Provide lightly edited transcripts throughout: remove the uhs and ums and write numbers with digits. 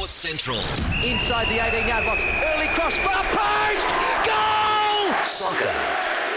Sports Central. Inside the 18-yard box. Early cross, far post! Goal! Soccer.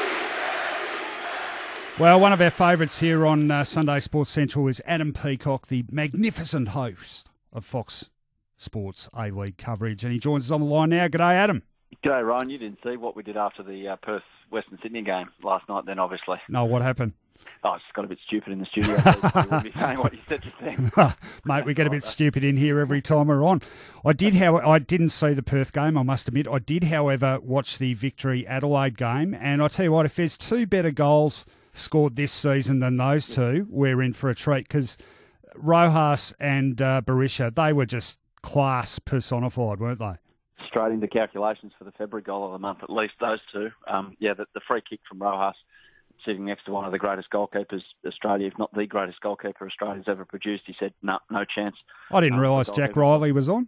Well, one of our favourites here on Sunday Sports Central is Adam Peacock, the magnificent host of Fox Sports A-League coverage. And he joins us on the line now. G'day, Adam. G'day, Ryan. You didn't see what we did after the Perth-Western Sydney game last night then, obviously. No, what happened? Oh, I just got a bit stupid in the studio. So you would be saying what you said just then. Mate, we get a bit stupid in here every time we're on. I didn't see the Perth game, I must admit. I did, however, watch the Victory Adelaide game. And I tell you what, if there's two better goals scored this season than those two, we're in for a treat, because Rojas and Berisha, they were just class personified, weren't they? Straight into calculations for the February goal of the month, at least those two. The free kick from Rojas, sitting next to one of the greatest goalkeepers Australia, if not the greatest goalkeeper Australia's ever produced. He said, no chance. I didn't realise Jack Riley was on.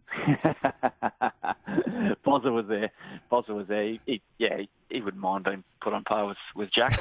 Bozza was there. He wouldn't mind being put on par with Jack.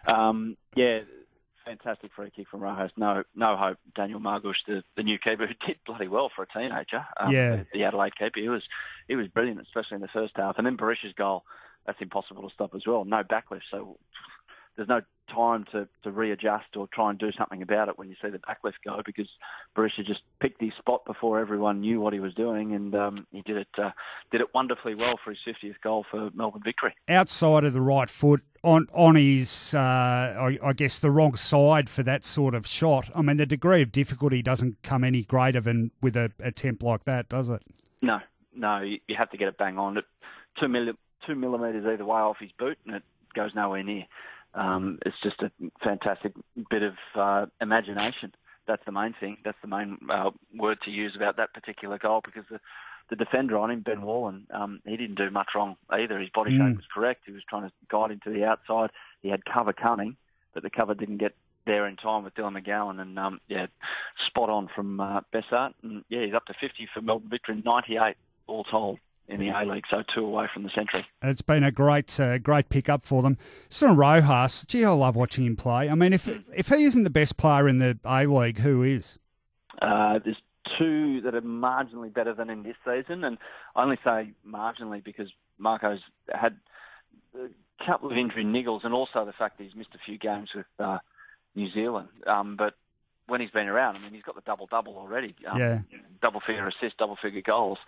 Fantastic free kick from Rojas. No hope. Daniel Margush, the new keeper, who did bloody well for a teenager. The Adelaide keeper, he was brilliant, especially in the first half. And then Berisha's goal, that's impossible to stop as well. No backlift, so there's no time to readjust or try and do something about it when you see the backlift go, because Berisha just picked his spot before everyone knew what he was doing, and he did it wonderfully well for his 50th goal for Melbourne Victory. Outside of the right foot, on his, I guess, the wrong side for that sort of shot. I mean, the degree of difficulty doesn't come any greater than with an attempt like that, does it? No, you have to get it bang on. 2 millimetres either way off his boot, and it goes nowhere near. It's just a fantastic bit of imagination. That's the main thing. That's the main word to use about that particular goal, because the defender on him, Ben Wallen, he didn't do much wrong either. His body shape was correct. He was trying to guide him to the outside. He had cover coming, but the cover didn't get there in time with Dylan McGowan. And, spot on from Bessart. And, he's up to 50 for Melbourne Victory, 98 all told in the A-League, so 2 away from the century. It's been a great pick-up for them. Still Rojas, I love watching him play. I mean, if he isn't the best player in the A-League, who is? There's 2 that are marginally better than in this season, and I only say marginally because Marco's had a couple of injury niggles, and also the fact that he's missed a few games with New Zealand. But when he's been around, I mean, he's got the double-double already. Double-figure assists, double-figure goals.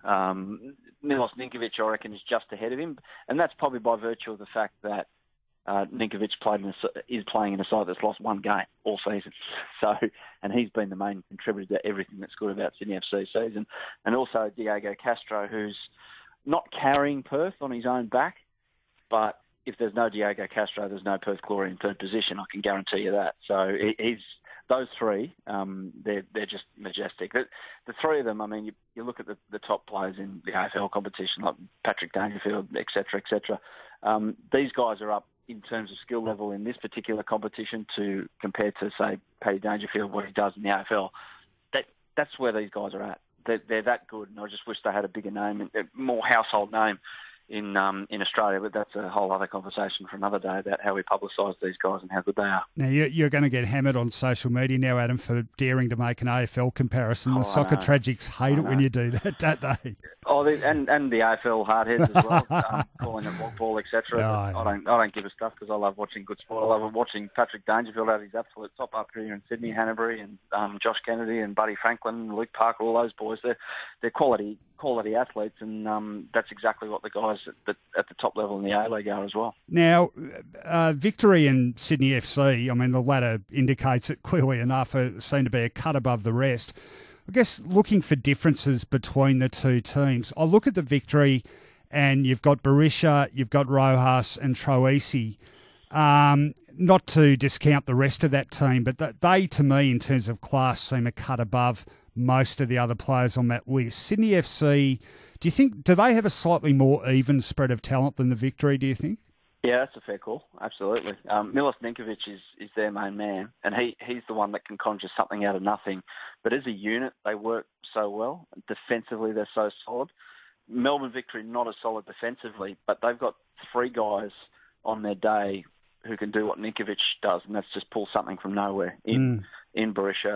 Milos Ninkovic, I reckon, is just ahead of him. And that's probably by virtue of the fact that Ninkovic is playing in a side that's lost 1 game all season. And he's been the main contributor to everything that's good about Sydney FC season. And also Diego Castro, who's not carrying Perth on his own back, but if there's no Diego Castro, there's no Perth Glory in third position. I can guarantee you that. So he's... Those 3, they're just majestic. The 3 of them, I mean, you look at the top players in the AFL competition, like Patrick Dangerfield, et cetera. These guys are up in terms of skill level in this particular competition compared to, say, Paddy Dangerfield, what he does in the AFL. That's where these guys are at. They're that good, and I just wish they had a bigger name, and more household name in Australia, but that's a whole other conversation for another day about how we publicise these guys and how good they are. Now, you're going to get hammered on social media now, Adam, for daring to make an AFL comparison. The soccer tragics hate it when you do that, don't they? And the AFL hardheads as well, calling it walk ball, etc. I don't give a stuff, because I love watching good sport. I love watching Patrick Dangerfield at his absolute top up here in Sydney, Hanbury, and Josh Kennedy and Buddy Franklin, Luke Parker, all those boys. They're quality athletes, and that's exactly what the guys at the top level in the A-League are as well. Now, Victory and Sydney FC, I mean, the latter indicates it clearly enough, seem to be a cut above the rest. I guess looking for differences between the 2 teams, I look at the Victory and you've got Berisha, you've got Rojas and Troisi. Not to discount the rest of that team, but they, to me, in terms of class, seem a cut above most of the other players on that list. Sydney FC, do they have a slightly more even spread of talent than the Victory, do you think? Yeah, that's a fair call. Absolutely. Milos Ninkovic is their main man, and he's the one that can conjure something out of nothing. But as a unit, they work so well. Defensively, they're so solid. Melbourne Victory, not as solid defensively, but they've got 3 guys on their day who can do what Ninkovic does, and that's just pull something from nowhere in Berisha,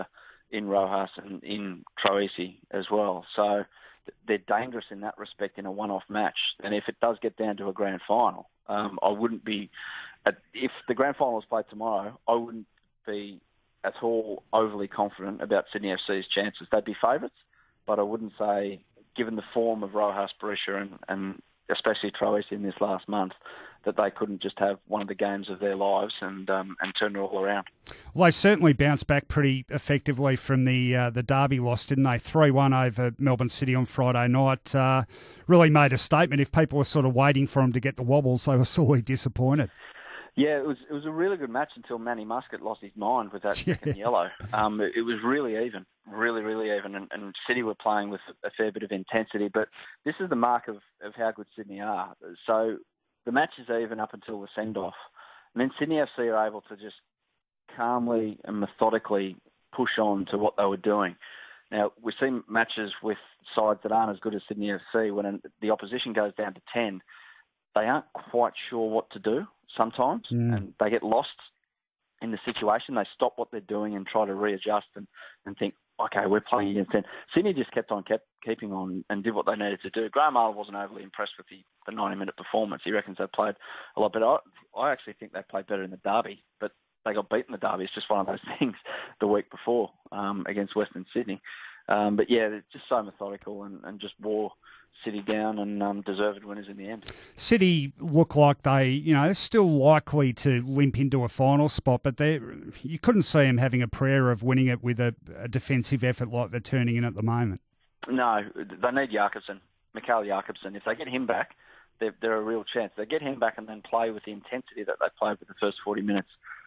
in Rojas and in Troisi as well. So they're dangerous in that respect in a one-off match. And if it does get down to a grand final, I wouldn't be... If the grand final was played tomorrow, I wouldn't be at all overly confident about Sydney FC's chances. They'd be favourites, but I wouldn't say, given the form of Rojas, Berisha and especially Troisi in this last month, that they couldn't just have one of the games of their lives and turn it all around. Well, they certainly bounced back pretty effectively from the Derby loss, didn't they? 3-1 over Melbourne City on Friday night. Really made a statement. If people were sort of waiting for them to get the wobbles, they were sorely disappointed. Yeah, it was a really good match until Manny Muscat lost his mind with that second yellow. It was really even, really even, and City were playing with a fair bit of intensity. But this is the mark of how good Sydney are. So the match is even up until the send-off. And then Sydney FC are able to just calmly and methodically push on to what they were doing. Now, we've seen matches with sides that aren't as good as Sydney FC when the opposition goes down to 10. They aren't quite sure what to do sometimes, and they get lost in the situation. They stop what they're doing and try to readjust and think, okay, we're playing against them. Sydney just kept keeping on and did what they needed to do. Graham Arnold wasn't overly impressed with the 90-minute performance. He reckons they played a lot better. I actually think they played better in the Derby, but they got beaten in the Derby. It's just one of those things the week before against Western Sydney. But yeah, they're just so methodical and just wore City down and deserved winners in the end. City look like they're still likely to limp into a final spot, but you couldn't see them having a prayer of winning it with a defensive effort like they're turning in at the moment. No, they need Jakobsen, Mikael Jakobsen. If they get him back, they're a real chance. They get him back and then play with the intensity that they played with the first 40 minutes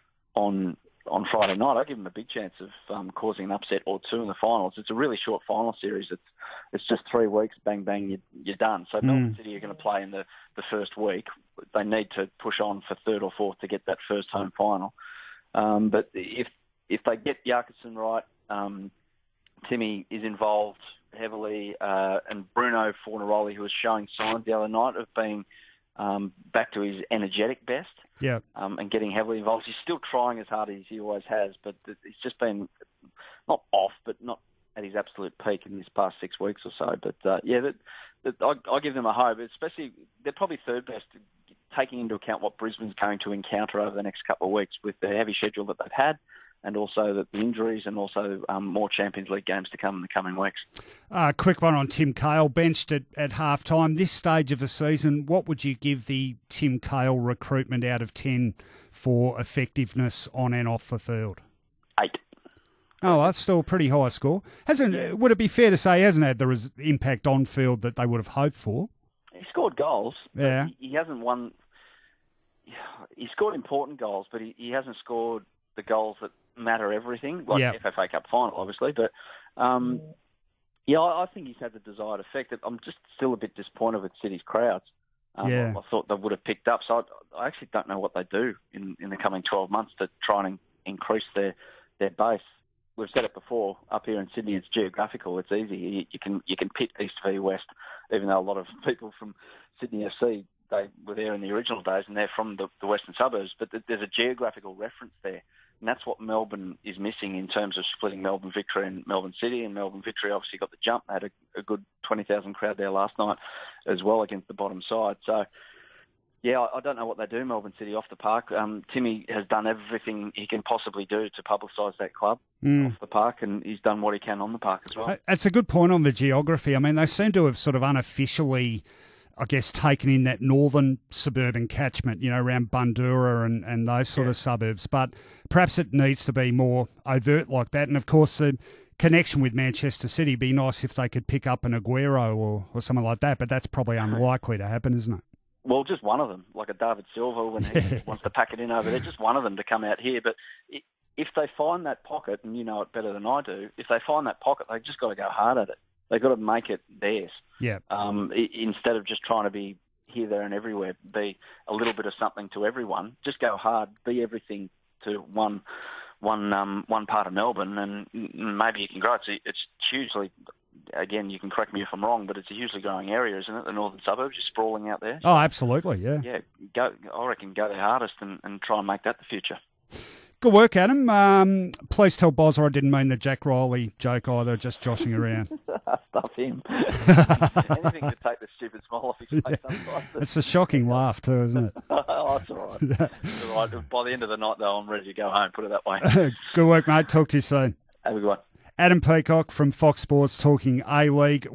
on Friday night. I give them a big chance of causing an upset or two in the finals. It's a really short final series. It's just 3 weeks, bang, bang, you're done. So Melbourne City are going to play in the first week. They need to push on for third or fourth to get that first home final. But if they get Jakobsen right, Timmy is involved heavily, and Bruno Fornaroli, who was showing signs the other night of being back to his energetic best, and getting heavily involved. He's still trying as hard as he always has, but he's just been not off, but not at his absolute peak in this past 6 weeks or so. But I give them a hope. Especially, they're probably third best, taking into account what Brisbane's going to encounter over the next couple of weeks with the heavy schedule that they've had, and also the injuries, and also more Champions League games to come in the coming weeks. Quick one on Tim Cahill, benched at half-time. This stage of the season, what would you give the Tim Cahill recruitment out of 10 for effectiveness on and off the field? 8. Oh, that's still a pretty high score. Would it be fair to say he hasn't had the impact on field that they would have hoped for? He scored goals. Yeah. He hasn't won. He scored important goals, but he hasn't scored the goals that matter everything, like the FFA Cup final, obviously. But, I think he's had the desired effect. I'm just still a bit disappointed with City's crowds. I thought they would have picked up. So I actually don't know what they do in the coming 12 months to try and increase their base. We've said it before, up here in Sydney, it's geographical. It's easy. You can pit East v West, even though a lot of people from Sydney FC, they were there in the original days and they're from the western suburbs. But there's a geographical reference there. And that's what Melbourne is missing in terms of splitting Melbourne Victory and Melbourne City. And Melbourne Victory obviously got the jump. They had a good 20,000 crowd there last night as well against the bottom side. So, I don't know what they do, Melbourne City, off the park. Timmy has done everything he can possibly do to publicise that club off the park, and he's done what he can on the park as well. That's a good point on the geography. I mean, they seem to have sort of unofficially, I guess, taken in that northern suburban catchment, around Bundoora and those sort of suburbs. But perhaps it needs to be more overt like that. And, of course, the connection with Manchester City would be nice if they could pick up an Aguero or something like that. But that's probably unlikely to happen, isn't it? Well, just one of them, like a David Silva when he wants to pack it in over there, just one of them to come out here. But if they find that pocket, and you know it better than I do, if they find that pocket, they've just got to go hard at it. They've got to make it theirs. Yeah. Instead of just trying to be here, there and everywhere, be a little bit of something to everyone. Just go hard, be everything to one part of Melbourne, and maybe you can grow it. It's hugely, again, you can correct me if I'm wrong, but it's a hugely growing area, isn't it? The northern suburbs, you're sprawling out there. Oh, absolutely, yeah. Yeah, I reckon go their hardest and try and make that the future. Good work, Adam. Please tell Bozza I didn't mean the Jack Riley joke either, just joshing around. Stuff him. Anything to take the stupid smile off his face sometimes. It's a shocking laugh too, isn't it? Oh, it's all right. It's all right. By the end of the night, though, I'm ready to go home, put it that way. Good work, mate. Talk to you soon. Have a good one. Adam Peacock from Fox Sports talking A-League.